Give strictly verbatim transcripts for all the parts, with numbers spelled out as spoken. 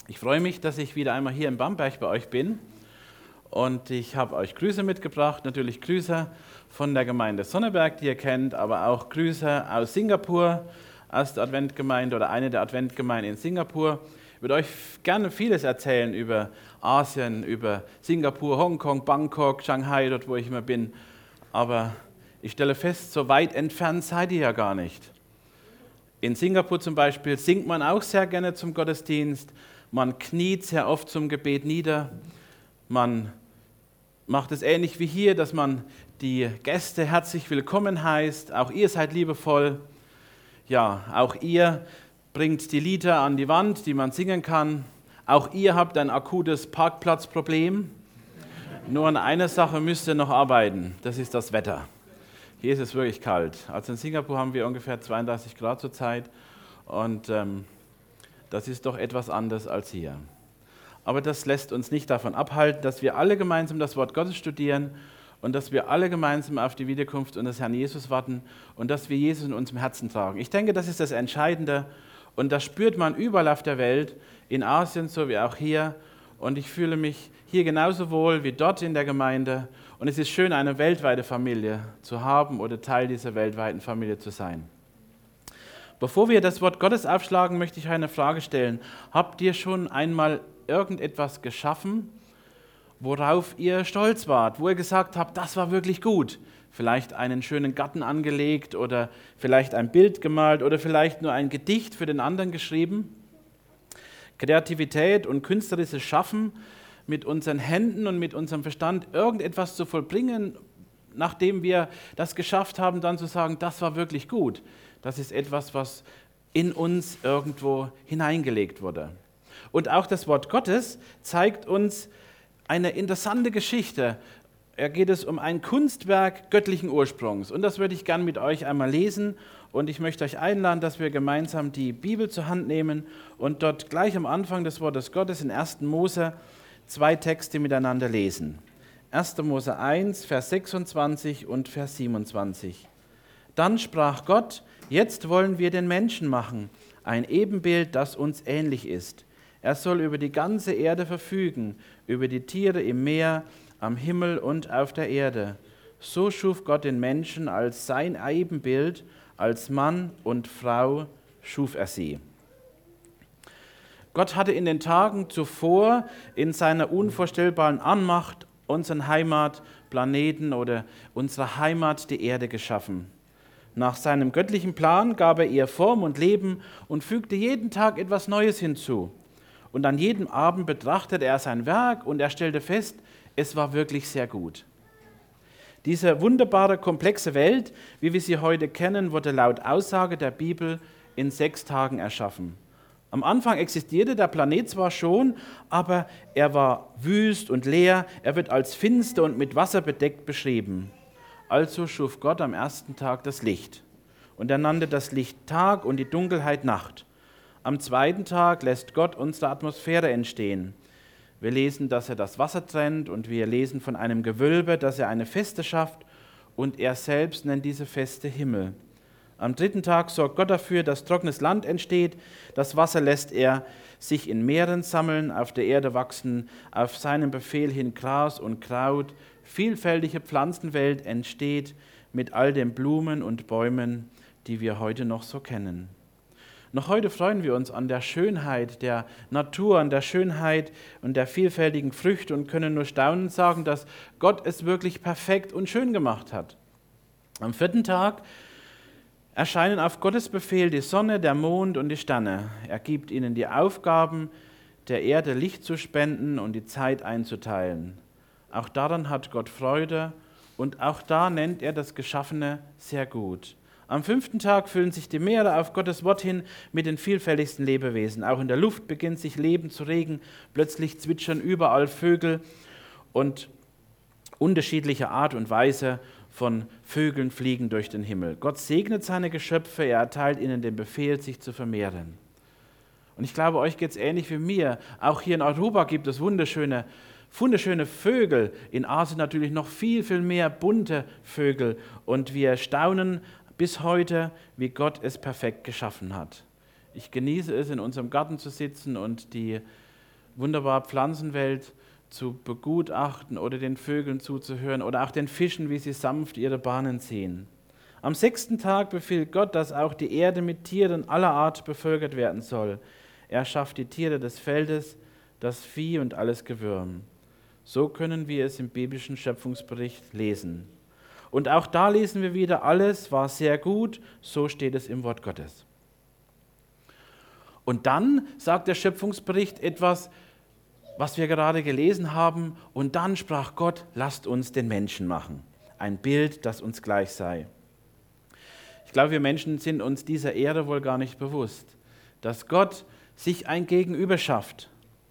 Ich freue mich, dass ich wieder einmal hier in Bamberg bei euch bin und ich habe euch Grüße mitgebracht, natürlich Grüße von der Gemeinde Sonneberg, die ihr kennt, aber auch Grüße aus Singapur, aus der Adventgemeinde oder eine der Adventgemeinden in Singapur. Ich würde euch gerne vieles erzählen über Asien, über Singapur, Hongkong, Bangkok, Shanghai, dort wo ich immer bin, aber ich stelle fest, so weit entfernt seid ihr ja gar nicht. In Singapur zum Beispiel singt man auch sehr gerne zum Gottesdienst. Man kniet sehr oft zum Gebet nieder. Man macht es ähnlich wie hier, dass man die Gäste herzlich willkommen heißt. Auch ihr seid liebevoll. Ja, auch ihr bringt die Lieder an die Wand, die man singen kann. Auch ihr habt ein akutes Parkplatzproblem. Nur an einer Sache müsst ihr noch arbeiten. Das ist das Wetter. Hier ist es wirklich kalt. Also in Singapur haben wir ungefähr zweiunddreißig Grad zurzeit. Und ähm, das ist doch etwas anders als hier. Aber das lässt uns nicht davon abhalten, dass wir alle gemeinsam das Wort Gottes studieren und dass wir alle gemeinsam auf die Wiederkunft unseres Herrn Jesus warten und dass wir Jesus in unserem Herzen tragen. Ich denke, das ist das Entscheidende und das spürt man überall auf der Welt, in Asien so wie auch hier. Und ich fühle mich hier genauso wohl wie dort in der Gemeinde. Und es ist schön, eine weltweite Familie zu haben oder Teil dieser weltweiten Familie zu sein. Bevor wir das Wort Gottes aufschlagen, möchte ich eine Frage stellen. Habt ihr schon einmal irgendetwas geschaffen, worauf ihr stolz wart, wo ihr gesagt habt, das war wirklich gut? Vielleicht einen schönen Garten angelegt oder vielleicht ein Bild gemalt oder vielleicht nur ein Gedicht für den anderen geschrieben? Kreativität und künstlerisches Schaffen, mit unseren Händen und mit unserem Verstand irgendetwas zu vollbringen, nachdem wir das geschafft haben, dann zu sagen, das war wirklich gut. Das ist etwas, was in uns irgendwo hineingelegt wurde. Und auch das Wort Gottes zeigt uns eine interessante Geschichte. Da geht es um ein Kunstwerk göttlichen Ursprungs. Und das würde ich gern mit euch einmal lesen. Und ich möchte euch einladen, dass wir gemeinsam die Bibel zur Hand nehmen und dort gleich am Anfang des Wortes Gottes in ersten Mose zwei Texte miteinander lesen. erster Mose eins, Vers sechsundzwanzig und Vers siebenundzwanzig. Dann sprach Gott, jetzt wollen wir den Menschen machen, ein Ebenbild, das uns ähnlich ist. Er soll über die ganze Erde verfügen, über die Tiere im Meer, am Himmel und auf der Erde. So schuf Gott den Menschen als sein Ebenbild, als Mann und Frau schuf er sie. Gott hatte in den Tagen zuvor in seiner unvorstellbaren Anmacht unseren Heimatplaneten oder unsere Heimat, die Erde, geschaffen. Nach seinem göttlichen Plan gab er ihr Form und Leben und fügte jeden Tag etwas Neues hinzu. Und an jedem Abend betrachtete er sein Werk und er stellte fest, es war wirklich sehr gut. Diese wunderbare, komplexe Welt, wie wir sie heute kennen, wurde laut Aussage der Bibel in sechs Tagen erschaffen. Am Anfang existierte der Planet zwar schon, aber er war wüst und leer, er wird als finster und mit Wasser bedeckt beschrieben. Also schuf Gott am ersten Tag das Licht. Und er nannte das Licht Tag und die Dunkelheit Nacht. Am zweiten Tag lässt Gott unsere Atmosphäre entstehen. Wir lesen, dass er das Wasser trennt und wir lesen von einem Gewölbe, dass er eine Feste schafft und er selbst nennt diese Feste Himmel. Am dritten Tag sorgt Gott dafür, dass trockenes Land entsteht. Das Wasser lässt er sich in Meeren sammeln, auf der Erde wachsen, auf seinen Befehl hin Gras und Kraut. Vielfältige Pflanzenwelt entsteht mit all den Blumen und Bäumen, die wir heute noch so kennen. Noch heute freuen wir uns an der Schönheit der Natur, an der Schönheit und der vielfältigen Früchte und können nur staunend sagen, dass Gott es wirklich perfekt und schön gemacht hat. Am vierten Tag erscheinen auf Gottes Befehl die Sonne, der Mond und die Sterne. Er gibt ihnen die Aufgaben, der Erde Licht zu spenden und die Zeit einzuteilen. Auch daran hat Gott Freude und auch da nennt er das Geschaffene sehr gut. Am fünften Tag füllen sich die Meere auf Gottes Wort hin mit den vielfältigsten Lebewesen. Auch in der Luft beginnt sich Leben zu regen. Plötzlich zwitschern überall Vögel und unterschiedliche Art und Weise von Vögeln fliegen durch den Himmel. Gott segnet seine Geschöpfe, er erteilt ihnen den Befehl, sich zu vermehren. Und ich glaube, euch geht es ähnlich wie mir. Auch hier in Europa gibt es wunderschöne, wunderschöne Vögel. In Asien natürlich noch viel, viel mehr bunte Vögel. Und wir staunen bis heute, wie Gott es perfekt geschaffen hat. Ich genieße es, in unserem Garten zu sitzen und die wunderbare Pflanzenwelt zu begutachten oder den Vögeln zuzuhören oder auch den Fischen, wie sie sanft ihre Bahnen ziehen. Am sechsten Tag befiehlt Gott, dass auch die Erde mit Tieren aller Art bevölkert werden soll. Er schafft die Tiere des Feldes, das Vieh und alles Gewürm. So können wir es im biblischen Schöpfungsbericht lesen. Und auch da lesen wir wieder, alles war sehr gut, so steht es im Wort Gottes. Und dann sagt der Schöpfungsbericht etwas, was wir gerade gelesen haben. Und dann sprach Gott, lasst uns den Menschen machen. Ein Bild, das uns gleich sei. Ich glaube, wir Menschen sind uns dieser Ehre wohl gar nicht bewusst, dass Gott sich ein Gegenüber schafft.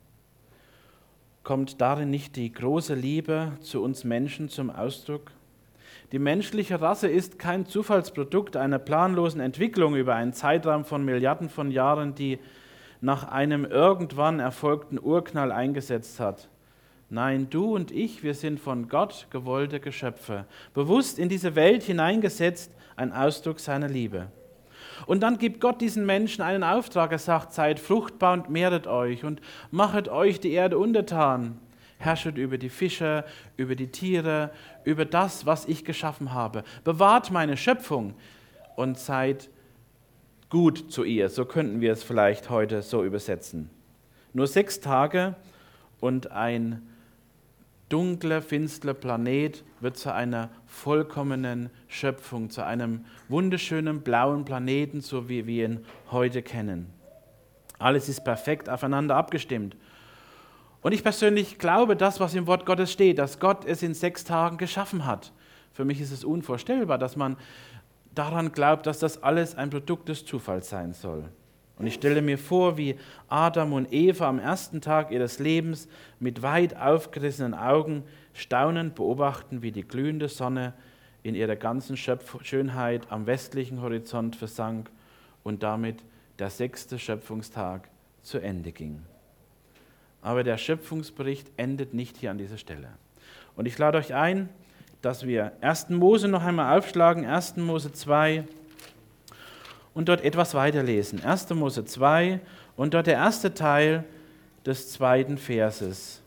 Kommt darin nicht die große Liebe zu uns Menschen zum Ausdruck? Die menschliche Rasse ist kein Zufallsprodukt einer planlosen Entwicklung über einen Zeitraum von Milliarden von Jahren, die nach einem irgendwann erfolgten Urknall eingesetzt hat. Nein, du und ich, wir sind von Gott gewollte Geschöpfe, bewusst in diese Welt hineingesetzt, ein Ausdruck seiner Liebe. Und dann gibt Gott diesen Menschen einen Auftrag, er sagt, seid fruchtbar und mehret euch und machet euch die Erde untertan. Herrschet über die Fische, über die Tiere, über das, was ich geschaffen habe. Bewahrt meine Schöpfung und seid gut zu ihr. So könnten wir es vielleicht heute so übersetzen. Nur sechs Tage und ein dunkler, finsterer Planet wird zu einer vollkommenen Schöpfung, zu einem wunderschönen blauen Planeten, so wie wir ihn heute kennen. Alles ist perfekt aufeinander abgestimmt. Und ich persönlich glaube das, was im Wort Gottes steht, dass Gott es in sechs Tagen geschaffen hat. Für mich ist es unvorstellbar, dass man daran glaubt, dass das alles ein Produkt des Zufalls sein soll. Und ich stelle mir vor, wie Adam und Eva am ersten Tag ihres Lebens mit weit aufgerissenen Augen staunend beobachten, wie die glühende Sonne in ihrer ganzen Schöpf- Schönheit am westlichen Horizont versank und damit der sechste Schöpfungstag zu Ende ging. Aber der Schöpfungsbericht endet nicht hier an dieser Stelle. Und ich lade euch ein, dass wir ersten Mose noch einmal aufschlagen, ersten Mose zwei, und dort etwas weiterlesen. ersten Mose zwei und dort der erste Teil des zweiten Verses.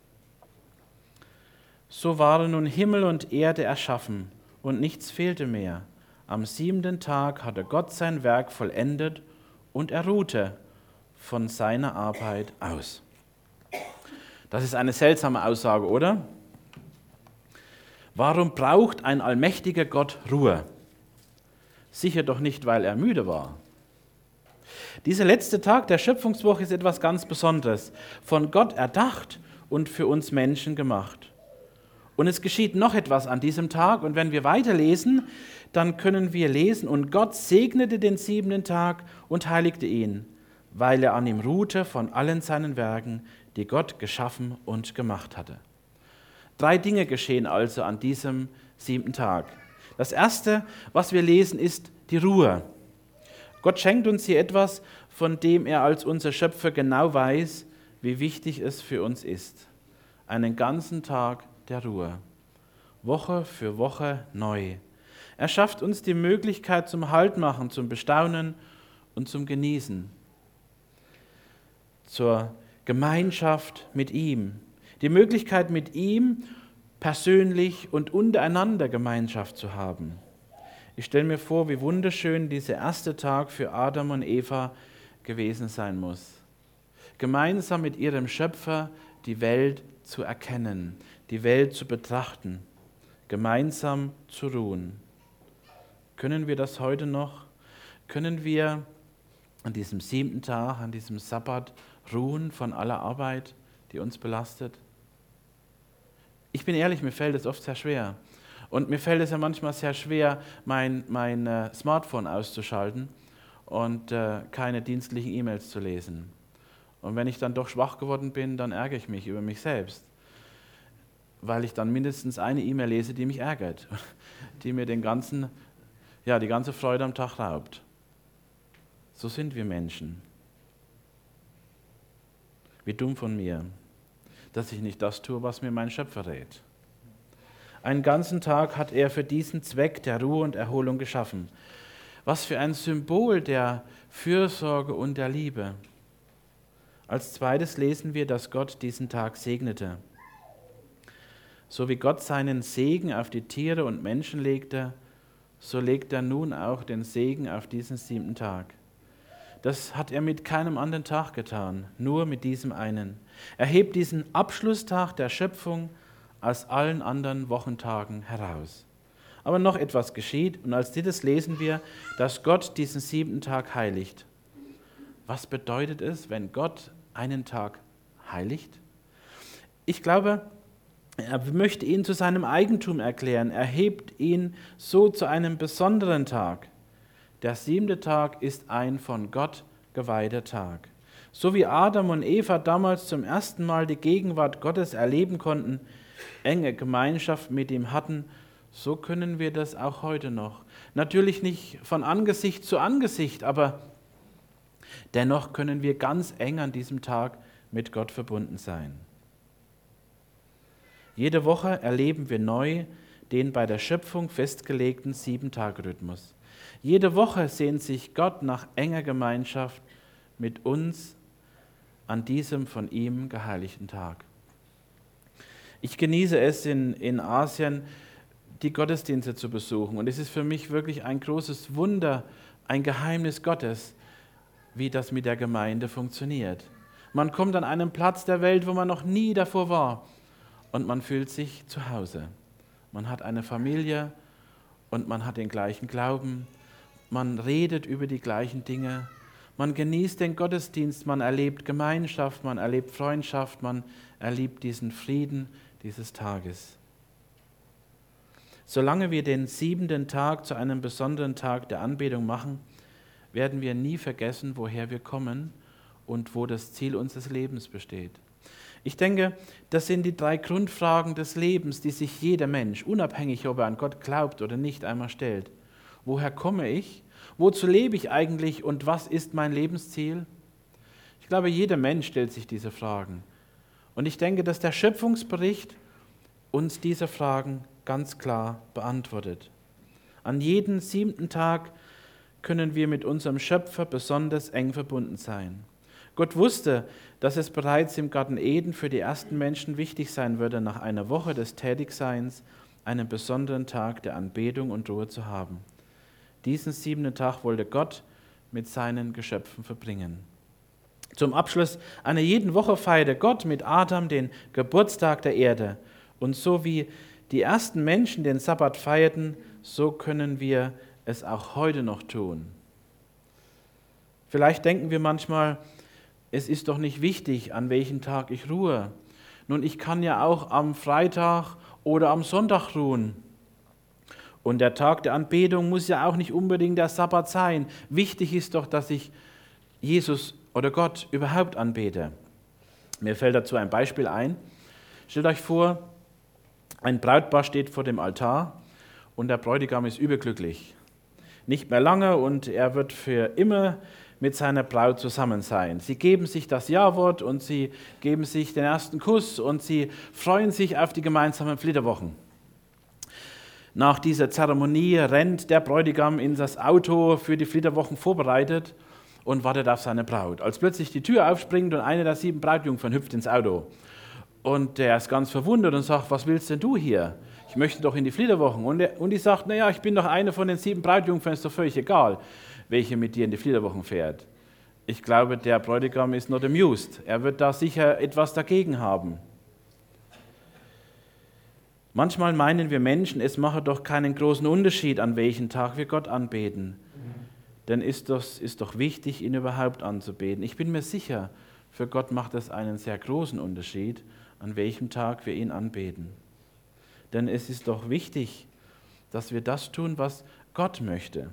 So waren nun Himmel und Erde erschaffen und nichts fehlte mehr. Am siebenten Tag hatte Gott sein Werk vollendet und er ruhte von seiner Arbeit aus. Das ist eine seltsame Aussage, oder? Warum braucht ein allmächtiger Gott Ruhe? Sicher doch nicht, weil er müde war. Dieser letzte Tag der Schöpfungswoche ist etwas ganz Besonderes, von Gott erdacht und für uns Menschen gemacht. Und es geschieht noch etwas an diesem Tag, und wenn wir weiterlesen, dann können wir lesen, und Gott segnete den siebenten Tag und heiligte ihn, weil er an ihm ruhte von allen seinen Werken, die Gott geschaffen und gemacht hatte. Drei Dinge geschehen also an diesem siebten Tag. Das erste, was wir lesen, ist die Ruhe. Gott schenkt uns hier etwas, von dem er als unser Schöpfer genau weiß, wie wichtig es für uns ist. Einen ganzen Tag der Ruhe. Woche für Woche neu. Er schafft uns die Möglichkeit zum Haltmachen, zum Bestaunen und zum Genießen. Zur Gemeinschaft mit ihm. Die Möglichkeit mit ihm persönlich und untereinander Gemeinschaft zu haben. Ich stelle mir vor, wie wunderschön dieser erste Tag für Adam und Eva gewesen sein muss. Gemeinsam mit ihrem Schöpfer die Welt zu erkennen, die Welt zu betrachten, gemeinsam zu ruhen. Können wir das heute noch? Können wir an diesem siebten Tag, an diesem Sabbat ruhen von aller Arbeit, die uns belastet? Ich bin ehrlich, mir fällt es oft sehr schwer. Und mir fällt es ja manchmal sehr schwer, mein, mein äh, Smartphone auszuschalten und äh, keine dienstlichen E-Mails zu lesen. Und wenn ich dann doch schwach geworden bin, dann ärgere ich mich über mich selbst, weil ich dann mindestens eine E-Mail lese, die mich ärgert, die mir den ganzen, ja, die ganze Freude am Tag raubt. So sind wir Menschen. Wie dumm von mir, dass ich nicht das tue, was mir mein Schöpfer rät. Einen ganzen Tag hat er für diesen Zweck der Ruhe und Erholung geschaffen. Was für ein Symbol der Fürsorge und der Liebe. Als zweites lesen wir, dass Gott diesen Tag segnete. So wie Gott seinen Segen auf die Tiere und Menschen legte, so legt er nun auch den Segen auf diesen siebten Tag. Das hat er mit keinem anderen Tag getan, nur mit diesem einen. Er hebt diesen Abschlusstag der Schöpfung aus allen anderen Wochentagen heraus. Aber noch etwas geschieht, und als drittes lesen wir, dass Gott diesen siebten Tag heiligt. Was bedeutet es, wenn Gott einen Tag heiligt? Ich glaube, er möchte ihn zu seinem Eigentum erklären. Er hebt ihn so zu einem besonderen Tag. Der siebte Tag ist ein von Gott geweihter Tag. So wie Adam und Eva damals zum ersten Mal die Gegenwart Gottes erleben konnten, enge Gemeinschaft mit ihm hatten, so können wir das auch heute noch. Natürlich nicht von Angesicht zu Angesicht, aber dennoch können wir ganz eng an diesem Tag mit Gott verbunden sein. Jede Woche erleben wir neu den bei der Schöpfung festgelegten Sieben-Tage-Rhythmus. Jede Woche sehnt sich Gott nach enger Gemeinschaft mit uns an diesem von ihm geheiligten Tag. Ich genieße es, in, in Asien die Gottesdienste zu besuchen. Und es ist für mich wirklich ein großes Wunder, ein Geheimnis Gottes, wie das mit der Gemeinde funktioniert. Man kommt an einen Platz der Welt, wo man noch nie davor war, und man fühlt sich zu Hause. Man hat eine Familie und man hat den gleichen Glauben. Man redet über die gleichen Dinge. Man genießt den Gottesdienst, man erlebt Gemeinschaft, man erlebt Freundschaft, man erlebt diesen Frieden dieses Tages. Solange wir den siebenten Tag zu einem besonderen Tag der Anbetung machen, werden wir nie vergessen, woher wir kommen und wo das Ziel unseres Lebens besteht. Ich denke, das sind die drei Grundfragen des Lebens, die sich jeder Mensch, unabhängig ob er an Gott glaubt oder nicht, einmal stellt. Woher komme ich? Wozu lebe ich eigentlich und was ist mein Lebensziel? Ich glaube, jeder Mensch stellt sich diese Fragen. Und ich denke, dass der Schöpfungsbericht uns diese Fragen ganz klar beantwortet. An jedem siebten Tag können wir mit unserem Schöpfer besonders eng verbunden sein. Gott wusste, dass es bereits im Garten Eden für die ersten Menschen wichtig sein würde, nach einer Woche des Tätigseins einen besonderen Tag der Anbetung und Ruhe zu haben. Diesen siebten Tag wollte Gott mit seinen Geschöpfen verbringen. Zum Abschluss einer jeden Woche feierte Gott mit Adam den Geburtstag der Erde. Und so wie die ersten Menschen den Sabbat feierten, so können wir es auch heute noch tun. Vielleicht denken wir manchmal, es ist doch nicht wichtig, an welchem Tag ich ruhe. Nun, ich kann ja auch am Freitag oder am Sonntag ruhen. Und der Tag der Anbetung muss ja auch nicht unbedingt der Sabbat sein. Wichtig ist doch, dass ich Jesus oder Gott überhaupt anbete. Mir fällt dazu ein Beispiel ein. Stellt euch vor, ein Brautpaar steht vor dem Altar und der Bräutigam ist überglücklich. Nicht mehr lange und er wird für immer mit seiner Braut zusammen sein. Sie geben sich das Ja-Wort und sie geben sich den ersten Kuss und sie freuen sich auf die gemeinsamen Flitterwochen. Nach dieser Zeremonie rennt der Bräutigam in das Auto für die Flitterwochen vorbereitet und wartet auf seine Braut. Als plötzlich die Tür aufspringt und eine der sieben Brautjungfern hüpft ins Auto. Und der ist ganz verwundert und sagt, was willst denn du hier? Ich möchte doch in die Flitterwochen. Und, er, und die sagt, naja, ich bin doch eine von den sieben Brautjungfern, ist doch völlig egal, welche mit dir in die Flitterwochen fährt. Ich glaube, der Bräutigam ist not amused. Er wird da sicher etwas dagegen haben. Manchmal meinen wir Menschen, es mache doch keinen großen Unterschied, an welchem Tag wir Gott anbeten. Denn ist es ist doch wichtig, ihn überhaupt anzubeten. Ich bin mir sicher, für Gott macht es einen sehr großen Unterschied, an welchem Tag wir ihn anbeten. Denn es ist doch wichtig, dass wir das tun, was Gott möchte.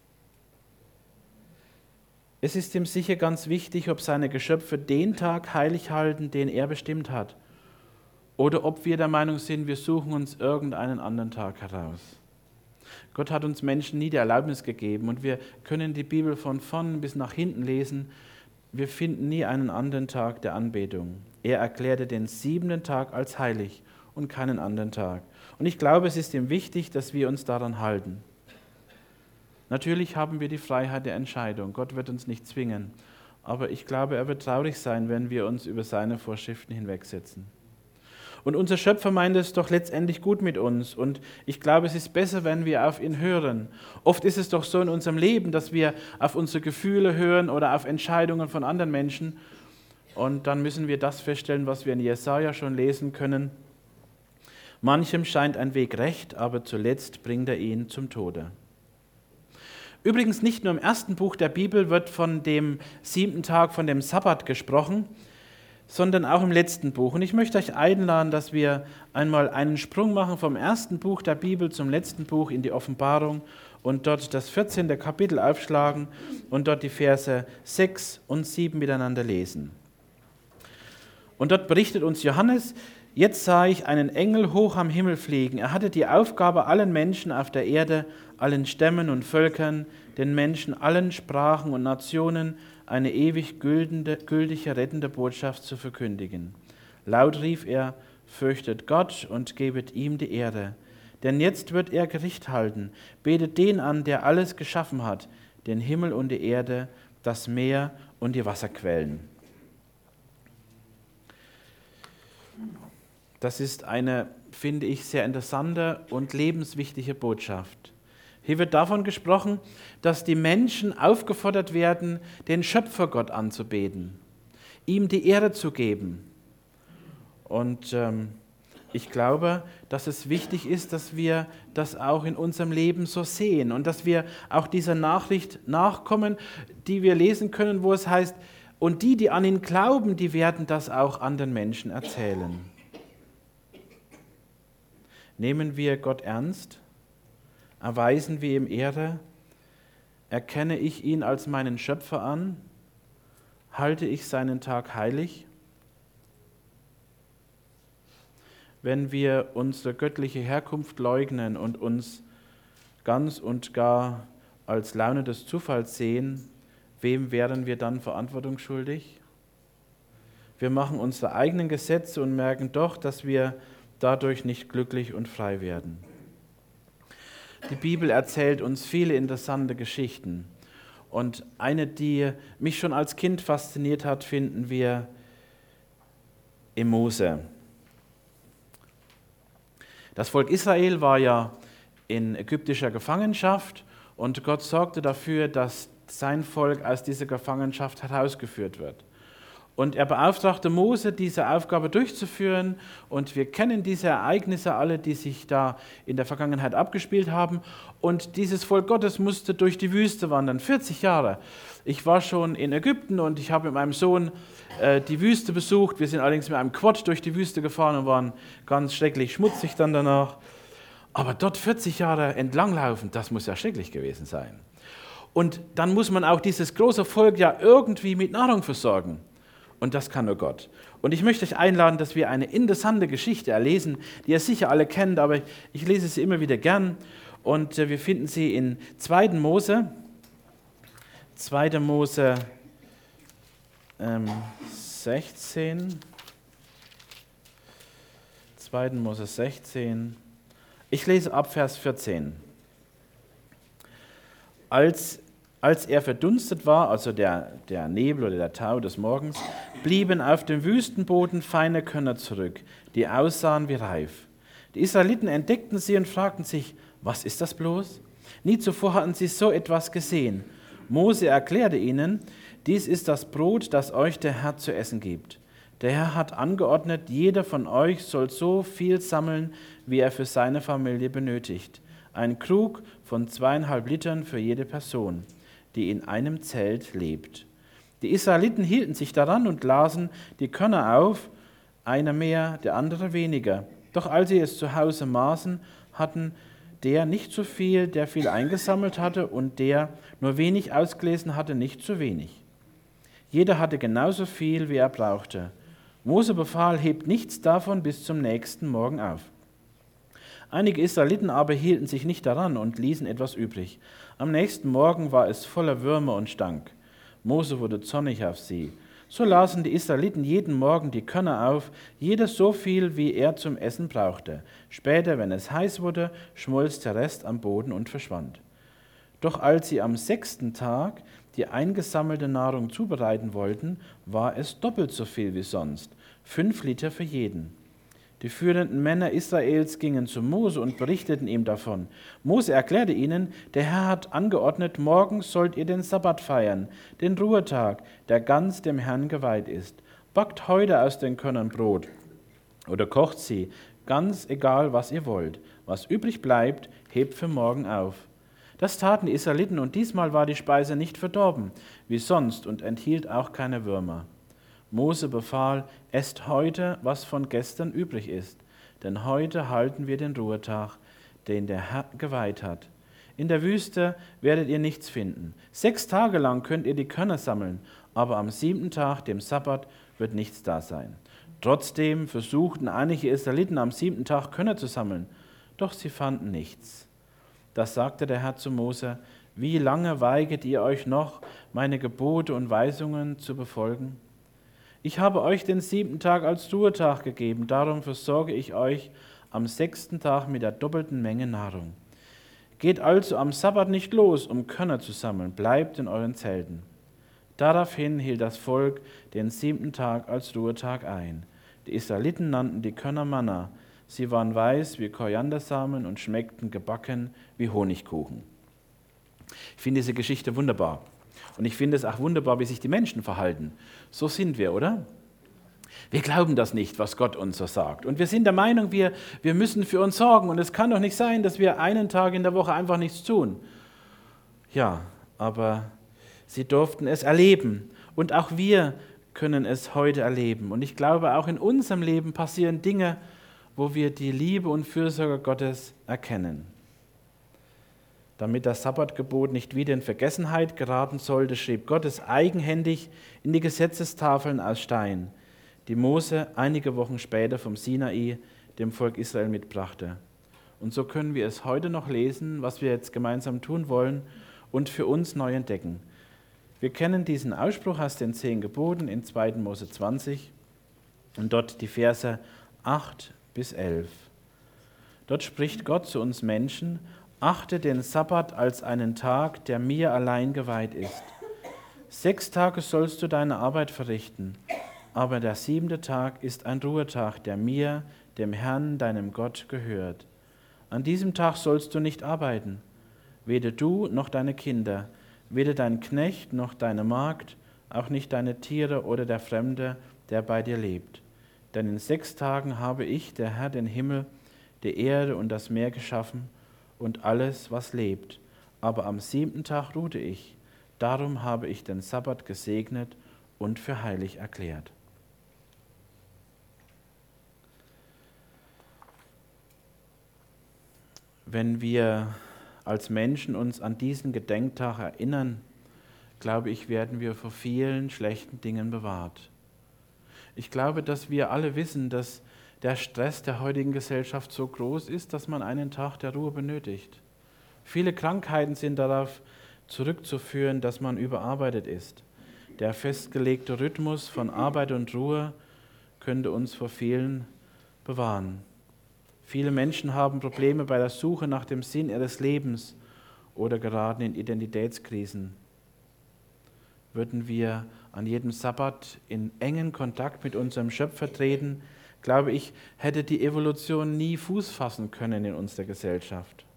Es ist ihm sicher ganz wichtig, ob seine Geschöpfe den Tag heilig halten, den er bestimmt hat. Oder ob wir der Meinung sind, wir suchen uns irgendeinen anderen Tag heraus. Gott hat uns Menschen nie die Erlaubnis gegeben und wir können die Bibel von vorn bis nach hinten lesen. Wir finden nie einen anderen Tag der Anbetung. Er erklärte den siebten Tag als heilig und keinen anderen Tag. Und ich glaube, es ist ihm wichtig, dass wir uns daran halten. Natürlich haben wir die Freiheit der Entscheidung. Gott wird uns nicht zwingen. aber ich glaube, er wird traurig sein, wenn wir uns über seine Vorschriften hinwegsetzen. Und unser Schöpfer meint es doch letztendlich gut mit uns. Und ich glaube, es ist besser, wenn wir auf ihn hören. Oft ist es doch so in unserem Leben, dass wir auf unsere Gefühle hören oder auf Entscheidungen von anderen Menschen. Und dann müssen wir das feststellen, was wir in Jesaja schon lesen können. Manchem scheint ein Weg recht, aber zuletzt bringt er ihn zum Tode. Übrigens, nicht nur im ersten Buch der Bibel wird von dem siebten Tag, von dem Sabbat gesprochen, sondern auch im letzten Buch. Und ich möchte euch einladen, dass wir einmal einen Sprung machen vom ersten Buch der Bibel zum letzten Buch in die Offenbarung und dort das vierzehnte Kapitel aufschlagen und dort die Verse sechs und sieben miteinander lesen. Und dort berichtet uns Johannes: Jetzt sah ich einen Engel hoch am Himmel fliegen. Er hatte die Aufgabe, allen Menschen auf der Erde, allen Stämmen und Völkern, den Menschen, allen Sprachen und Nationen eine ewig gültige, rettende Botschaft zu verkündigen. Laut rief er: Fürchtet Gott und gebet ihm die Ehre. Denn jetzt wird er Gericht halten. Betet den an, der alles geschaffen hat, den Himmel und die Erde, das Meer und die Wasserquellen. Das ist eine, finde ich, sehr interessante und lebenswichtige Botschaft. Hier wird davon gesprochen, dass die Menschen aufgefordert werden, den Schöpfergott anzubeten, ihm die Ehre zu geben. Und ähm, ich glaube, dass es wichtig ist, dass wir das auch in unserem Leben so sehen und dass wir auch dieser Nachricht nachkommen, die wir lesen können, wo es heißt, und die, die an ihn glauben, die werden das auch anderen Menschen erzählen. Nehmen wir Gott ernst? Erweisen wir ihm Ehre? Erkenne ich ihn als meinen Schöpfer an? Halte ich seinen Tag heilig? Wenn wir unsere göttliche Herkunft leugnen und uns ganz und gar als Laune des Zufalls sehen, wem wären wir dann Verantwortung schuldig? Wir machen unsere eigenen Gesetze und merken doch, dass wir dadurch nicht glücklich und frei werden. Die Bibel erzählt uns viele interessante Geschichten. Und eine, die mich schon als Kind fasziniert hat, finden wir im Mose. Das Volk Israel war ja in ägyptischer Gefangenschaft und Gott sorgte dafür, dass sein Volk aus dieser Gefangenschaft herausgeführt wird. Und er beauftragte Mose, diese Aufgabe durchzuführen. Und wir kennen diese Ereignisse alle, die sich da in der Vergangenheit abgespielt haben. Und dieses Volk Gottes musste durch die Wüste wandern, vierzig Jahre. Ich war schon in Ägypten und ich habe mit meinem Sohn äh, die Wüste besucht. Wir sind allerdings mit einem Quad durch die Wüste gefahren und waren ganz schrecklich schmutzig dann danach. Aber dort vierzig Jahre entlanglaufen, das muss ja schrecklich gewesen sein. Und dann muss man auch dieses große Volk ja irgendwie mit Nahrung versorgen. Und das kann nur Gott. Und ich möchte euch einladen, dass wir eine interessante Geschichte erlesen, die ihr sicher alle kennt, aber ich lese sie immer wieder gern. Und wir finden sie in zweiten Mose, zweiten Mose ähm, sechzehn, zweiten Mose sechzehn. Ich lese ab Vers vierzehn. Als Als er verdunstet war, also der, der Nebel oder der Tau des Morgens, blieben auf dem Wüstenboden feine Körner zurück, die aussahen wie Reif. Die Israeliten entdeckten sie und fragten sich, was ist das bloß? Nie zuvor hatten sie so etwas gesehen. Mose erklärte ihnen, dies ist das Brot, das euch der Herr zu essen gibt. Der Herr hat angeordnet, jeder von euch soll so viel sammeln, wie er für seine Familie benötigt. Ein Krug von zweieinhalb Litern für jede Person, die in einem Zelt lebt. Die Israeliten hielten sich daran und lasen die Körner auf, einer mehr, der andere weniger. Doch als sie es zu Hause maßen, hatten der nicht zu viel, der viel eingesammelt hatte, und der nur wenig ausgelesen hatte, nicht zu wenig. Jeder hatte genauso viel, wie er brauchte. Mose befahl, hebt nichts davon bis zum nächsten Morgen auf. Einige Israeliten aber hielten sich nicht daran und ließen etwas übrig. Am nächsten Morgen war es voller Würmer und stank. Mose wurde zornig auf sie. So lasen die Israeliten jeden Morgen die Körner auf, jeder so viel, wie er zum Essen brauchte. Später, wenn es heiß wurde, schmolz der Rest am Boden und verschwand. Doch als sie am sechsten Tag die eingesammelte Nahrung zubereiten wollten, war es doppelt so viel wie sonst, fünf Liter für jeden. Die führenden Männer Israels gingen zu Mose und berichteten ihm davon. Mose erklärte ihnen, der Herr hat angeordnet, morgen sollt ihr den Sabbat feiern, den Ruhetag, der ganz dem Herrn geweiht ist. Backt heute aus den Körnern Brot oder kocht sie, ganz egal, was ihr wollt. Was übrig bleibt, hebt für morgen auf. Das taten die Israeliten, und diesmal war die Speise nicht verdorben, wie sonst, und enthielt auch keine Würmer. Mose befahl, esst heute, was von gestern übrig ist, denn heute halten wir den Ruhetag, den der Herr geweiht hat. In der Wüste werdet ihr nichts finden. Sechs Tage lang könnt ihr die Körner sammeln, aber am siebten Tag, dem Sabbat, wird nichts da sein. Trotzdem versuchten einige Israeliten am siebten Tag Körner zu sammeln, doch sie fanden nichts. Da sagte der Herr zu Mose: Wie lange weiget ihr euch noch, meine Gebote und Weisungen zu befolgen? Ich habe euch den siebten Tag als Ruhetag gegeben, darum versorge ich euch am sechsten Tag mit der doppelten Menge Nahrung. Geht also am Sabbat nicht los, um Körner zu sammeln, bleibt in euren Zelten. Daraufhin hielt das Volk den siebten Tag als Ruhetag ein. Die Israeliten nannten die Körner Manna. Sie waren weiß wie Koriandersamen und schmeckten gebacken wie Honigkuchen. Ich finde diese Geschichte wunderbar. Und ich finde es auch wunderbar, wie sich die Menschen verhalten. So sind wir, oder? Wir glauben das nicht, was Gott uns so sagt. Und wir sind der Meinung, wir, wir müssen für uns sorgen. Und es kann doch nicht sein, dass wir einen Tag in der Woche einfach nichts tun. Ja, aber sie durften es erleben. Und auch wir können es heute erleben. Und ich glaube, auch in unserem Leben passieren Dinge, wo wir die Liebe und Fürsorge Gottes erkennen. Damit das Sabbatgebot nicht wieder in Vergessenheit geraten sollte, schrieb Gott es eigenhändig in die Gesetzestafeln aus Stein, die Mose einige Wochen später vom Sinai dem Volk Israel mitbrachte. Und so können wir es heute noch lesen, was wir jetzt gemeinsam tun wollen und für uns neu entdecken. Wir kennen diesen Ausspruch aus den zehn Geboten in zweiten Mose zwanzig und dort die Verse acht bis elf. Dort spricht Gott zu uns Menschen: Achte den Sabbat als einen Tag, der mir allein geweiht ist. Sechs Tage sollst du deine Arbeit verrichten, aber der siebente Tag ist ein Ruhetag, der mir, dem Herrn, deinem Gott, gehört. An diesem Tag sollst du nicht arbeiten, weder du noch deine Kinder, weder dein Knecht noch deine Magd, auch nicht deine Tiere oder der Fremde, der bei dir lebt. Denn in sechs Tagen habe ich, der Herr, den Himmel, die Erde und das Meer geschaffen und alles, was lebt. Aber am siebten Tag ruhte ich. Darum habe ich den Sabbat gesegnet und für heilig erklärt. Wenn wir als Menschen uns an diesen Gedenktag erinnern, glaube ich, werden wir vor vielen schlechten Dingen bewahrt. Ich glaube, dass wir alle wissen, dass der Stress der heutigen Gesellschaft so groß ist, dass man einen Tag der Ruhe benötigt. Viele Krankheiten sind darauf zurückzuführen, dass man überarbeitet ist. Der festgelegte Rhythmus von Arbeit und Ruhe könnte uns vor vielen bewahren. Viele Menschen haben Probleme bei der Suche nach dem Sinn ihres Lebens oder geraten in Identitätskrisen. Würden wir an jedem Sabbat in engen Kontakt mit unserem Schöpfer treten, glaube ich, hätte die Evolution nie Fuß fassen können in unserer Gesellschaft.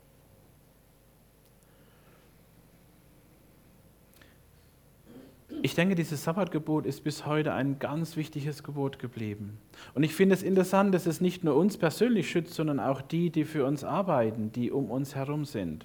Ich denke, dieses Sabbatgebot ist bis heute ein ganz wichtiges Gebot geblieben. Und ich finde es interessant, dass es nicht nur uns persönlich schützt, sondern auch die, die für uns arbeiten, die um uns herum sind.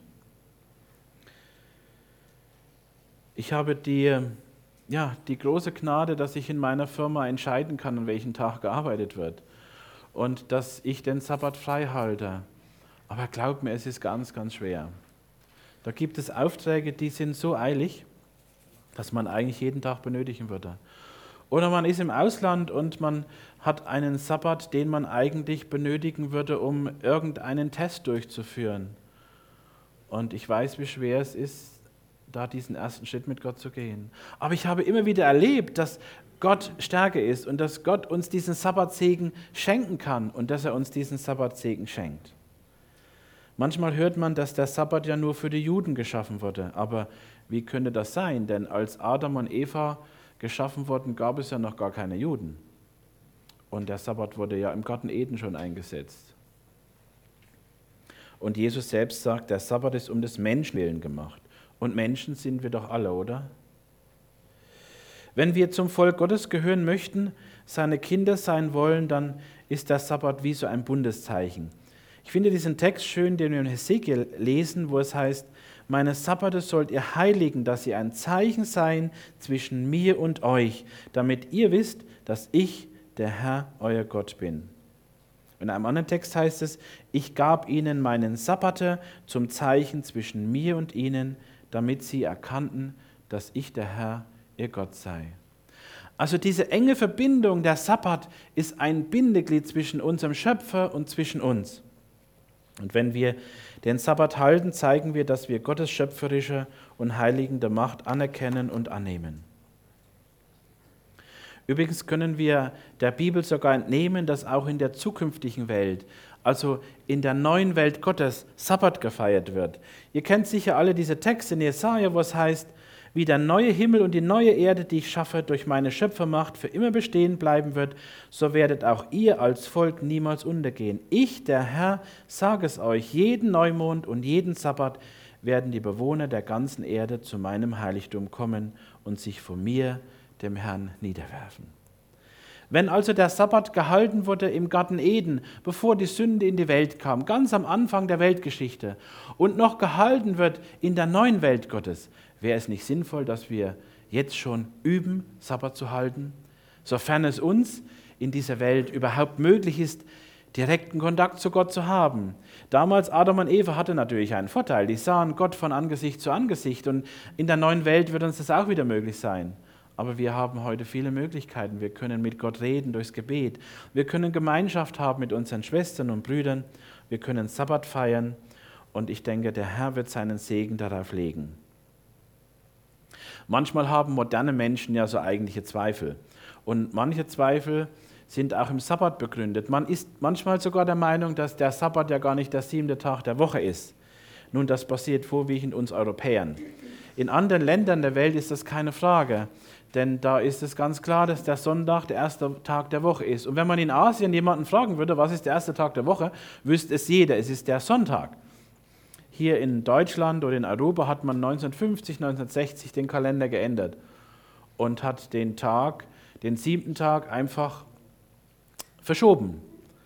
Ich habe die, ja, die große Gnade, dass ich in meiner Firma entscheiden kann, an welchem Tag gearbeitet wird. Und dass ich den Sabbat frei halte. Aber glaub mir, es ist ganz, ganz schwer. Da gibt es Aufträge, die sind so eilig, dass man eigentlich jeden Tag benötigen würde. Oder man ist im Ausland und man hat einen Sabbat, den man eigentlich benötigen würde, um irgendeinen Test durchzuführen. Und ich weiß, wie schwer es ist, da diesen ersten Schritt mit Gott zu gehen. Aber ich habe immer wieder erlebt, dass Gott stärker ist und dass Gott uns diesen Sabbatsegen schenken kann und dass er uns diesen Sabbatsegen schenkt. Manchmal hört man, dass der Sabbat ja nur für die Juden geschaffen wurde. Aber wie könnte das sein? Denn als Adam und Eva geschaffen wurden, gab es ja noch gar keine Juden. Und der Sabbat wurde ja im Garten Eden schon eingesetzt. Und Jesus selbst sagt, der Sabbat ist um des Menschen willen gemacht. Und Menschen sind wir doch alle, oder? Wenn wir zum Volk Gottes gehören möchten, seine Kinder sein wollen, dann ist der Sabbat wie so ein Bundeszeichen. Ich finde diesen Text schön, den wir in Hesekiel lesen, wo es heißt, meine Sabbate sollt ihr heiligen, dass sie ein Zeichen seien zwischen mir und euch, damit ihr wisst, dass ich der Herr, euer Gott bin. In einem anderen Text heißt es, ich gab ihnen meinen Sabbate zum Zeichen zwischen mir und ihnen, damit sie erkannten, dass ich der Herr, ihr Gott sei. Also diese enge Verbindung, der Sabbat ist ein Bindeglied zwischen unserem Schöpfer und zwischen uns. Und wenn wir den Sabbat halten, zeigen wir, dass wir Gottes schöpferische und heiligende Macht anerkennen und annehmen. Übrigens können wir der Bibel sogar entnehmen, dass auch in der zukünftigen Welt, also in der neuen Welt Gottes, Sabbat gefeiert wird. Ihr kennt sicher alle diese Texte in Jesaja, wo es heißt, wie der neue Himmel und die neue Erde, die ich schaffe, durch meine Schöpfermacht für immer bestehen bleiben wird, so werdet auch ihr als Volk niemals untergehen. Ich, der Herr, sage es euch, jeden Neumond und jeden Sabbat werden die Bewohner der ganzen Erde zu meinem Heiligtum kommen und sich vor mir, dem Herrn, niederwerfen. Wenn also der Sabbat gehalten wurde im Garten Eden, bevor die Sünde in die Welt kam, ganz am Anfang der Weltgeschichte, und noch gehalten wird in der neuen Welt Gottes, wäre es nicht sinnvoll, dass wir jetzt schon üben, Sabbat zu halten, sofern es uns in dieser Welt überhaupt möglich ist, direkten Kontakt zu Gott zu haben. Damals Adam und Eva hatten natürlich einen Vorteil, die sahen Gott von Angesicht zu Angesicht und in der neuen Welt wird uns das auch wieder möglich sein. Aber wir haben heute viele Möglichkeiten. Wir können mit Gott reden durchs Gebet. Wir können Gemeinschaft haben mit unseren Schwestern und Brüdern. Wir können Sabbat feiern und ich denke, der Herr wird seinen Segen darauf legen. Manchmal haben moderne Menschen ja so eigentliche Zweifel. Und manche Zweifel sind auch im Sabbat begründet. Man ist manchmal sogar der Meinung, dass der Sabbat ja gar nicht der siebte Tag der Woche ist. Nun, das passiert vorwiegend uns Europäern. In anderen Ländern der Welt ist das keine Frage, denn da ist es ganz klar, dass der Sonntag der erste Tag der Woche ist. Und wenn man in Asien jemanden fragen würde, was ist der erste Tag der Woche, wüsste es jeder, es ist der Sonntag. Hier in Deutschland oder in Europa hat man neunzehnhundertfünfzig, neunzehnhundertsechzig den Kalender geändert und hat den Tag, den siebten Tag einfach verschoben.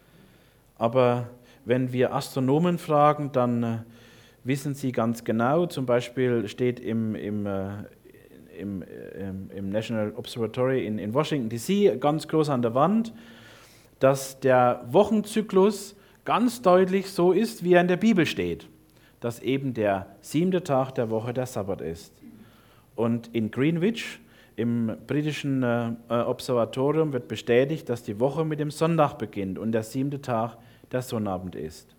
Aber wenn wir Astronomen fragen, dann äh, wissen sie ganz genau, zum Beispiel steht im, im, äh, im, im, im National Observatory in, in Washington D C ganz groß an der Wand, dass der Wochenzyklus ganz deutlich so ist, wie er in der Bibel steht, dass eben der siebte Tag der Woche der Sabbat ist. Und in Greenwich, im britischen äh, Observatorium, wird bestätigt, dass die Woche mit dem Sonntag beginnt und der siebte Tag der Sonnabend ist.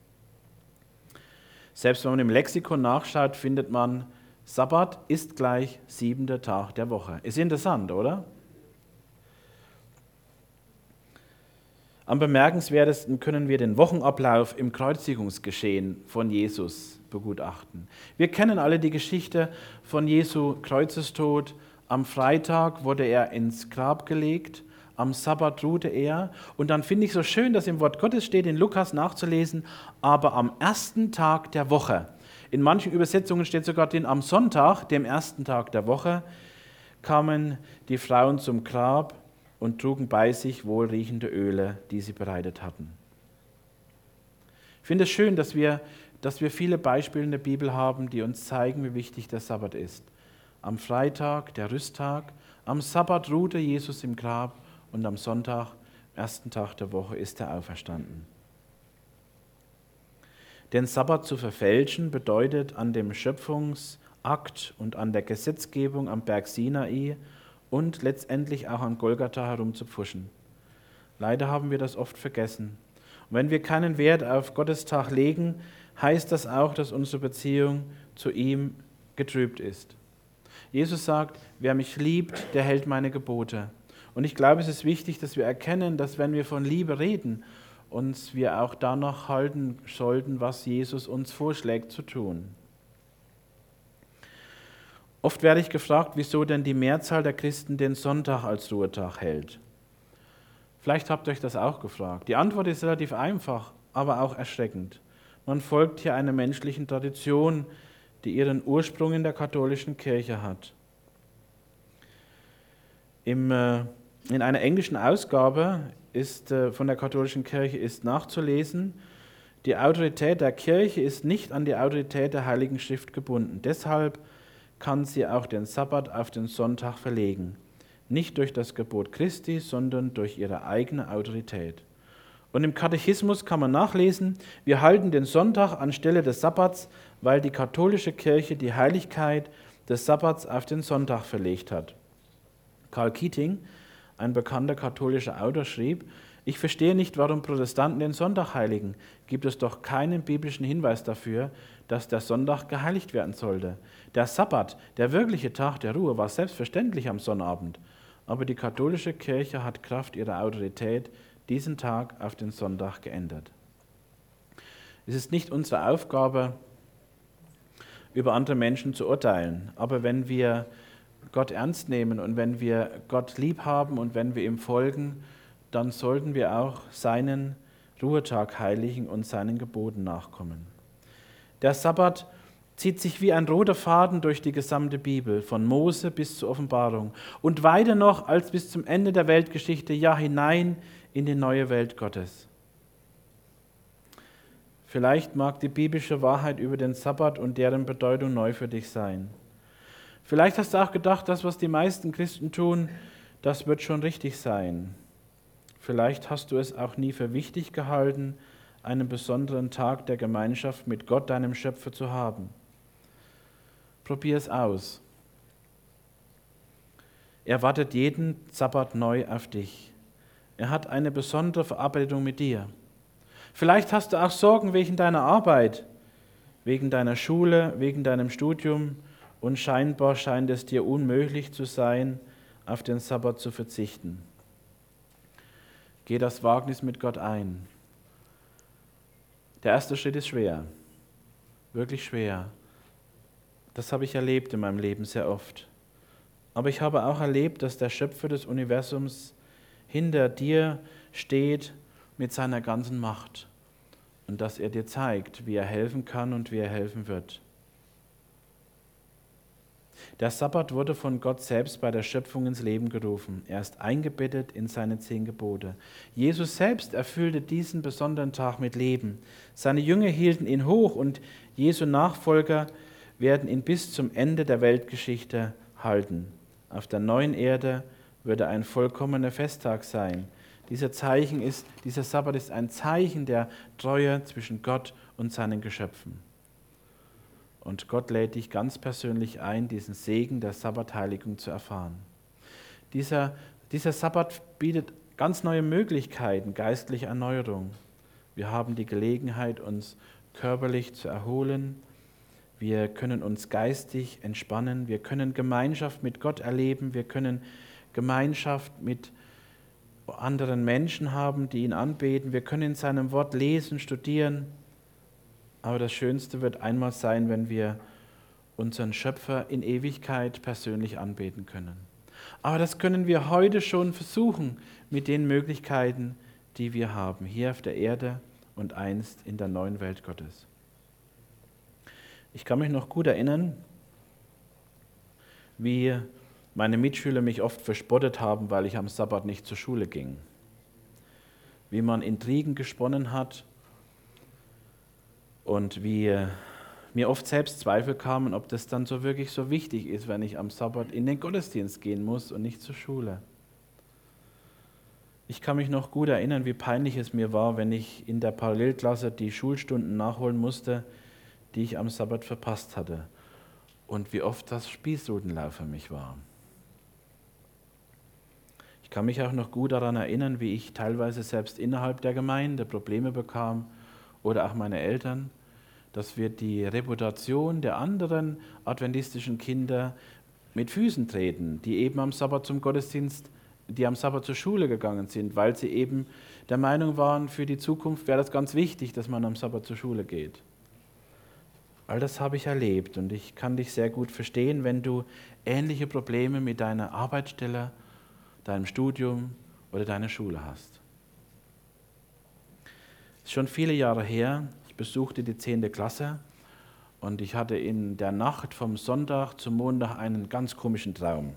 Selbst wenn man im Lexikon nachschaut, findet man, Sabbat ist gleich siebter Tag der Woche. Ist interessant, oder? Am bemerkenswertesten können wir den Wochenablauf im Kreuzigungsgeschehen von Jesus begutachten. Wir kennen alle die Geschichte von Jesu Kreuzestod. Am Freitag wurde er ins Grab gelegt, am Sabbat ruhte er. Und dann finde ich so schön, dass im Wort Gottes steht, in Lukas nachzulesen, aber am ersten Tag der Woche. In manchen Übersetzungen steht sogar drin, am Sonntag, dem ersten Tag der Woche, kamen die Frauen zum Grab und trugen bei sich wohlriechende Öle, die sie bereitet hatten. Ich finde es schön, dass wir, dass wir viele Beispiele in der Bibel haben, die uns zeigen, wie wichtig der Sabbat ist. Am Freitag, der Rüsttag, am Sabbat ruhte Jesus im Grab und am Sonntag, ersten Tag der Woche, ist er auferstanden. Den Sabbat zu verfälschen bedeutet, an dem Schöpfungsakt und an der Gesetzgebung am Berg Sinai und letztendlich auch an Golgatha herumzupfuschen. Leider haben wir das oft vergessen. Und wenn wir keinen Wert auf Gottes Tag legen, heißt das auch, dass unsere Beziehung zu ihm getrübt ist. Jesus sagt, wer mich liebt, der hält meine Gebote. Und ich glaube, es ist wichtig, dass wir erkennen, dass wenn wir von Liebe reden uns wir auch danach halten sollten, was Jesus uns vorschlägt zu tun. Oft werde ich gefragt, wieso denn die Mehrzahl der Christen den Sonntag als Ruhetag hält. Vielleicht habt ihr euch das auch gefragt. Die Antwort ist relativ einfach, aber auch erschreckend. Man folgt hier einer menschlichen Tradition, die ihren Ursprung in der katholischen Kirche hat. Im, äh, in einer englischen Ausgabe ist, äh, von der katholischen Kirche ist nachzulesen, die Autorität der Kirche ist nicht an die Autorität der Heiligen Schrift gebunden. Deshalb kann sie auch den Sabbat auf den Sonntag verlegen. Nicht durch das Gebot Christi, sondern durch ihre eigene Autorität. Und im Katechismus kann man nachlesen, wir halten den Sonntag anstelle des Sabbats, weil die katholische Kirche die Heiligkeit des Sabbats auf den Sonntag verlegt hat. Karl Keating, ein bekannter katholischer Autor, schrieb, ich verstehe nicht, warum Protestanten den Sonntag heiligen. Gibt es doch keinen biblischen Hinweis dafür, dass der Sonntag geheiligt werden sollte. Der Sabbat, der wirkliche Tag der Ruhe, war selbstverständlich am Sonnabend. Aber die katholische Kirche hat Kraft ihrer Autorität diesen Tag auf den Sonntag geändert. Es ist nicht unsere Aufgabe, über andere Menschen zu urteilen. Aber wenn wir Gott ernst nehmen und wenn wir Gott lieb haben und wenn wir ihm folgen, dann sollten wir auch seinen Ruhetag heiligen und seinen Geboten nachkommen. Der Sabbat zieht sich wie ein roter Faden durch die gesamte Bibel, von Mose bis zur Offenbarung und weiter noch als bis zum Ende der Weltgeschichte, ja hinein in die neue Welt Gottes. Vielleicht mag die biblische Wahrheit über den Sabbat und deren Bedeutung neu für dich sein. Vielleicht hast du auch gedacht, das, was die meisten Christen tun, das wird schon richtig sein. Vielleicht hast du es auch nie für wichtig gehalten, einen besonderen Tag der Gemeinschaft mit Gott, deinem Schöpfer, zu haben. Probier es aus. Er wartet jeden Sabbat neu auf dich. Er hat eine besondere Verabredung mit dir. Vielleicht hast du auch Sorgen wegen deiner Arbeit, wegen deiner Schule, wegen deinem Studium und scheinbar scheint es dir unmöglich zu sein, auf den Sabbat zu verzichten. Geh das Wagnis mit Gott ein. Der erste Schritt ist schwer, wirklich schwer. Das habe ich erlebt in meinem Leben sehr oft. Aber ich habe auch erlebt, dass der Schöpfer des Universums hinter dir steht mit seiner ganzen Macht und dass er dir zeigt, wie er helfen kann und wie er helfen wird. Der Sabbat wurde von Gott selbst bei der Schöpfung ins Leben gerufen. Er ist eingebettet in seine zehn Gebote. Jesus selbst erfüllte diesen besonderen Tag mit Leben. Seine Jünger hielten ihn hoch und Jesu Nachfolger werden ihn bis zum Ende der Weltgeschichte halten. Auf der neuen Erde würde ein vollkommener Festtag sein. Dieser Zeichen ist, dieser Sabbat ist ein Zeichen der Treue zwischen Gott und seinen Geschöpfen. Und Gott lädt dich ganz persönlich ein, diesen Segen der Sabbatheiligung zu erfahren. Dieser, dieser Sabbat bietet ganz neue Möglichkeiten geistlicher Erneuerung. Wir haben die Gelegenheit, uns körperlich zu erholen. Wir können uns geistig entspannen. Wir können Gemeinschaft mit Gott erleben. Wir können Gemeinschaft mit anderen Menschen haben, die ihn anbeten. Wir können in seinem Wort lesen, studieren. Aber das Schönste wird einmal sein, wenn wir unseren Schöpfer in Ewigkeit persönlich anbeten können. Aber das können wir heute schon versuchen mit den Möglichkeiten, die wir haben, hier auf der Erde und einst in der neuen Welt Gottes. Ich kann mich noch gut erinnern, wie meine Mitschüler mich oft verspottet haben, weil ich am Sabbat nicht zur Schule ging. Wie man Intrigen gesponnen hat und wie mir oft selbst Zweifel kamen, ob das dann so wirklich so wichtig ist, wenn ich am Sabbat in den Gottesdienst gehen muss und nicht zur Schule. Ich kann mich noch gut erinnern, wie peinlich es mir war, wenn ich in der Parallelklasse die Schulstunden nachholen musste, die ich am Sabbat verpasst hatte. Und wie oft das Spießrutenlauf für mich war. Ich kann mich auch noch gut daran erinnern, wie ich teilweise selbst innerhalb der Gemeinde Probleme bekam oder auch meine Eltern, dass wir die Reputation der anderen adventistischen Kinder mit Füßen treten, die eben am Sabbat zum Gottesdienst die am Sabbat zur Schule gegangen sind, weil sie eben der Meinung waren, für die Zukunft wäre das ganz wichtig, dass man am Sabbat zur Schule geht. All das habe ich erlebt und ich kann dich sehr gut verstehen, wenn du ähnliche Probleme mit deiner Arbeitsstelle, deinem Studium oder deiner Schule hast. Es ist schon viele Jahre her, ich besuchte die zehnte Klasse und ich hatte in der Nacht vom Sonntag zum Montag einen ganz komischen Traum.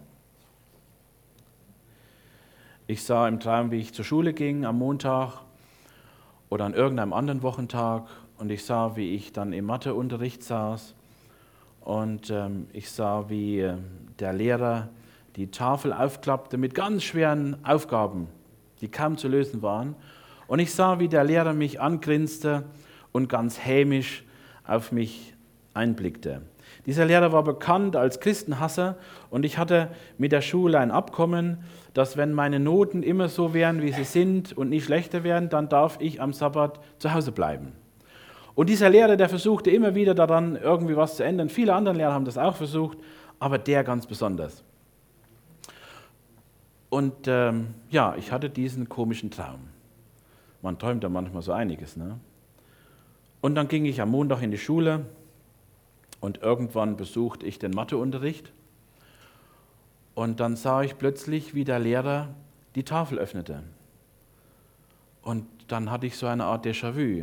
Ich sah im Traum, wie ich zur Schule ging am Montag oder an irgendeinem anderen Wochentag und ich sah, wie ich dann im Matheunterricht saß und ähm, ich sah, wie äh, der Lehrer die Tafel aufklappte mit ganz schweren Aufgaben, die kaum zu lösen waren. Und ich sah, wie der Lehrer mich angrinste und ganz hämisch auf mich einblickte. Dieser Lehrer war bekannt als Christenhasser und ich hatte mit der Schule ein Abkommen, dass wenn meine Noten immer so wären, wie sie sind und nicht schlechter werden, dann darf ich am Sabbat zu Hause bleiben. Und dieser Lehrer, der versuchte immer wieder daran, irgendwie was zu ändern. Viele andere Lehrer haben das auch versucht, aber der ganz besonders. Und ähm, ja, ich hatte diesen komischen Traum. Man träumt da manchmal so einiges, ne? Und dann ging ich am Montag in die Schule und irgendwann besuchte ich den Matheunterricht. Und dann sah ich plötzlich, wie der Lehrer die Tafel öffnete. Und dann hatte ich so eine Art Déjà-vu.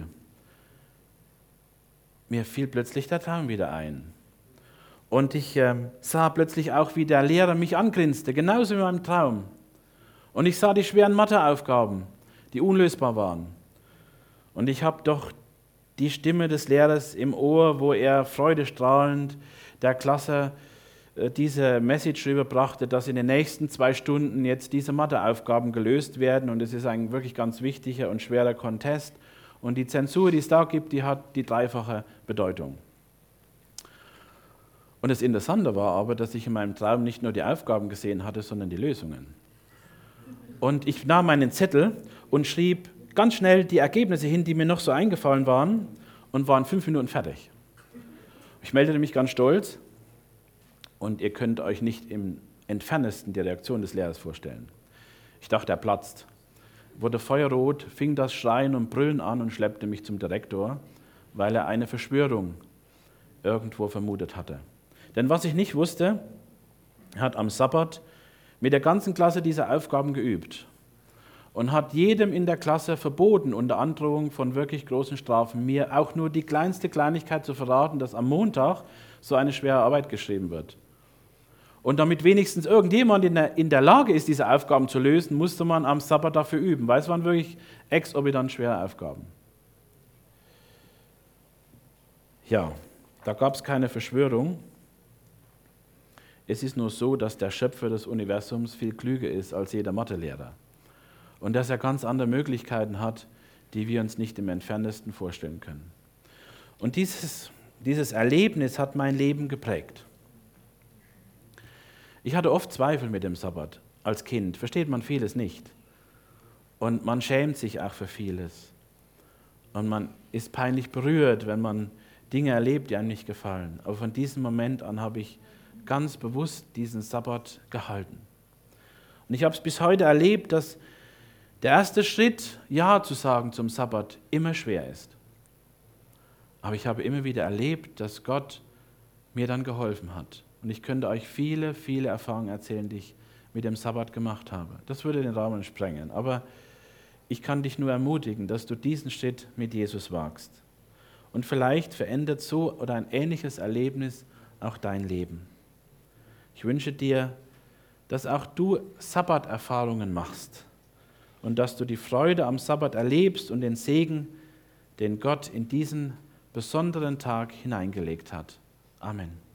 Mir fiel plötzlich der Traum wieder ein. Und ich äh, sah plötzlich auch, wie der Lehrer mich angrinste, genauso wie in meinem Traum. Und ich sah die schweren Matheaufgaben, die unlösbar waren. Und ich habe doch die Stimme des Lehrers im Ohr, wo er freudestrahlend der Klasse äh, diese Message rüberbrachte, dass in den nächsten zwei Stunden jetzt diese Matheaufgaben gelöst werden. Und es ist ein wirklich ganz wichtiger und schwerer Contest. Und die Zensur, die es da gibt, die hat die dreifache Bedeutung. Und das Interessante war aber, dass ich in meinem Traum nicht nur die Aufgaben gesehen hatte, sondern die Lösungen. Und ich nahm meinen Zettel und schrieb ganz schnell die Ergebnisse hin, die mir noch so eingefallen waren und waren fünf Minuten fertig. Ich meldete mich ganz stolz und ihr könnt euch nicht im entferntesten die Reaktion des Lehrers vorstellen. Ich dachte, er platzt, wurde feuerrot, fing das Schreien und Brüllen an und schleppte mich zum Direktor, weil er eine Verschwörung irgendwo vermutet hatte. Denn was ich nicht wusste, er hat am Sabbat mit der ganzen Klasse diese Aufgaben geübt und hat jedem in der Klasse verboten, unter Androhung von wirklich großen Strafen, mir auch nur die kleinste Kleinigkeit zu verraten, dass am Montag so eine schwere Arbeit geschrieben wird. Und damit wenigstens irgendjemand in der, in der Lage ist, diese Aufgaben zu lösen, musste man am Sabbat dafür üben, weil es waren wirklich exorbitant schwere Aufgaben. Ja, da gab es keine Verschwörung. Es ist nur so, dass der Schöpfer des Universums viel klüger ist als jeder Mathelehrer. Und dass er ganz andere Möglichkeiten hat, die wir uns nicht im Entferntesten vorstellen können. Und dieses, dieses Erlebnis hat mein Leben geprägt. Ich hatte oft Zweifel mit dem Sabbat als Kind, versteht man vieles nicht. Und man schämt sich auch für vieles. Und man ist peinlich berührt, wenn man Dinge erlebt, die einem nicht gefallen. Aber von diesem Moment an habe ich ganz bewusst diesen Sabbat gehalten. Und ich habe es bis heute erlebt, dass der erste Schritt, Ja zu sagen zum Sabbat, immer schwer ist. Aber ich habe immer wieder erlebt, dass Gott mir dann geholfen hat. Und ich könnte euch viele, viele Erfahrungen erzählen, die ich mit dem Sabbat gemacht habe. Das würde den Rahmen sprengen. Aber ich kann dich nur ermutigen, dass du diesen Schritt mit Jesus wagst. Und vielleicht verändert so oder ein ähnliches Erlebnis auch dein Leben. Ich wünsche dir, dass auch du Sabbaterfahrungen machst und dass du die Freude am Sabbat erlebst und den Segen, den Gott in diesen besonderen Tag hineingelegt hat. Amen.